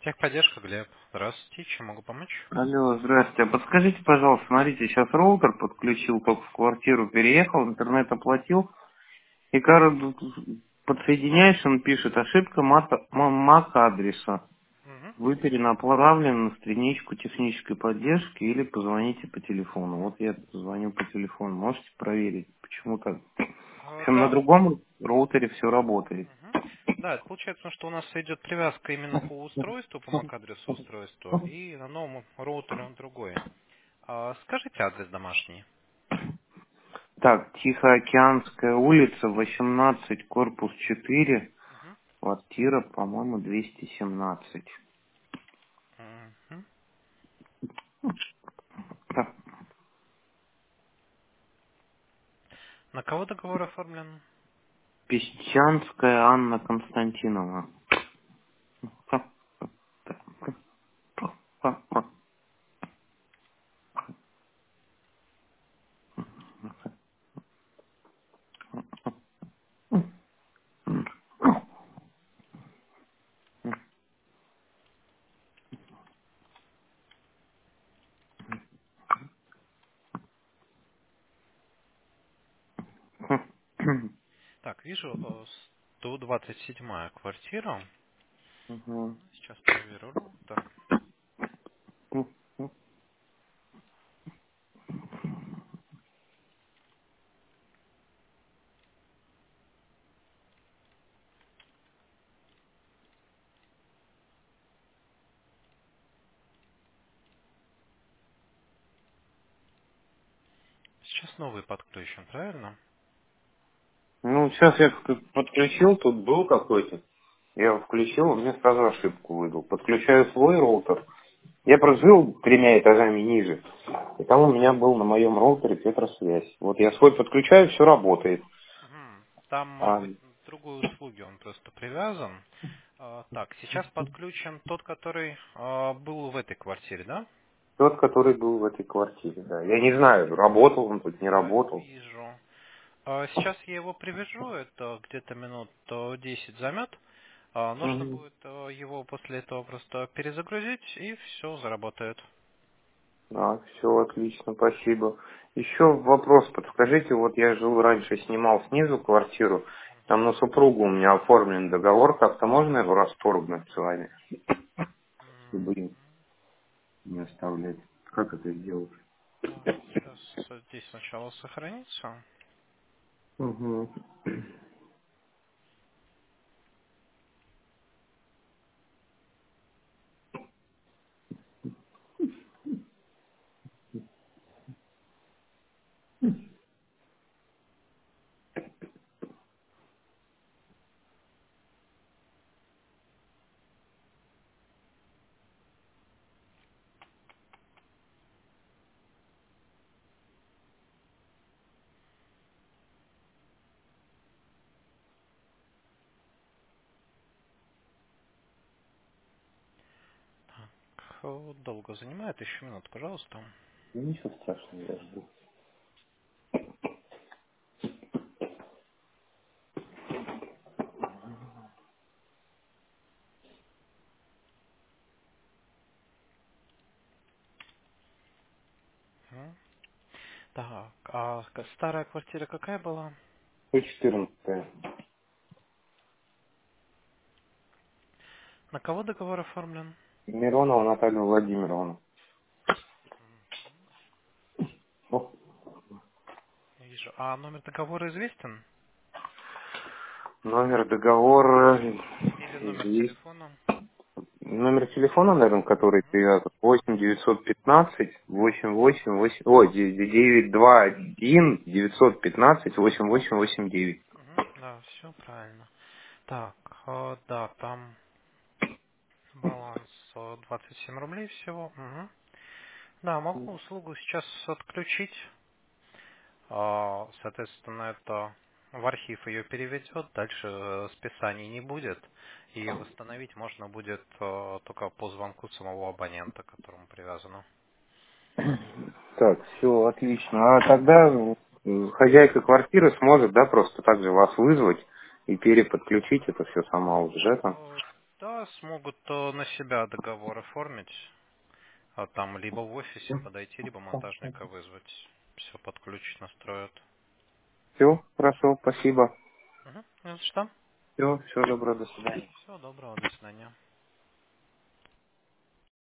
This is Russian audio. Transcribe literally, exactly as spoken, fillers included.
Техподдержка, Глеб. Здравствуйте, чем могу помочь? Алло, здравствуйте. А подскажите, пожалуйста, смотрите, сейчас роутер подключил, только в квартиру переехал, интернет оплатил, и кажется, подсоединяешь, он пишет, ошибка мак-адреса. Мгм. Вы перенаправлены на страничку технической поддержки или позвоните по телефону. Вот я звоню по телефону, можете проверить, почему так. В А, общем, на да. другом роутере все работает. Мгм. Да, это получается, что у нас идет привязка именно по устройству, по MAC-адресу устройства, и на новом роутере он другой. А, скажите адрес домашний. Так, Тихоокеанская улица, восемнадцать, корпус четыре, Мгм. квартира, по-моему, двести семнадцать. Мгм. Так, На кого договор оформлен? Песчанская Анна Константиновна. Так, вижу э, сто двадцать седьмая квартира. Мгм. Сейчас проверю роутер. Сейчас новый подключен, правильно? Ну, сейчас я как подключил, тут был какой-то. Я его включил, он мне сразу ошибку выдал. Подключаю свой роутер. Я просто жил тремя этажами ниже. И там у меня был на моем роутере Петросвязь. Вот я свой подключаю, все работает. Мгм. Там, может А быть, к другой услуги он просто привязан. А, так, сейчас подключен тот, который а, был в этой квартире, да? тот, который был в этой квартире, да. Я не знаю, работал он тут, не Да, работал. вижу. А, сейчас я его привяжу, это где-то минут э, десять займет. А, нужно Мгм. будет э, его после этого просто перезагрузить, и все заработает. Да, все отлично, спасибо. Еще вопрос, подскажите, вот я жил раньше, снимал снизу квартиру, там на супругу у меня оформлен договор, как-то можно его расторгнуть с вами, чтобы М, им не оставлять? Как это сделать? Так, сейчас здесь сначала сохранится. Угу. Так, э, долго занимает, еще минут, пожалуйста. Ничего страшного, я жду. Мгм. Так, а к- старая квартира какая была? сто четырнадцать. На кого договор оформлен? Миронова Наталья Владимировна. О, Вижу. А номер договора известен? номер договора Или номер здесь. телефона? Номер телефона, наверное, который привязан, восемь девятьсот пятнадцать восемь восемь восемь, ой, девять два один девятьсот пятнадцать восемь восемь восемь девять. Мгм. Да, все правильно. Так, э, да, там баланс э, двадцать семь рублей всего. Мгм. Да, могу услугу сейчас отключить. А, Соответственно, это в архив ее переведет, дальше э, списаний не будет. И восстановить можно будет э, только по звонку самого абонента, к которому привязано. Так, все, отлично. А тогда м, хозяйка квартиры сможет, да, просто так же вас вызвать и переподключить это все сама уже там. Да, смогут э, на себя договор оформить. А там либо в офисе подойти, либо монтажника вызвать. Все под ключ настроят. Все, хорошо, спасибо. Угу. Ну что? Все, всего доброго, до свидания. Всего доброго, до свидания.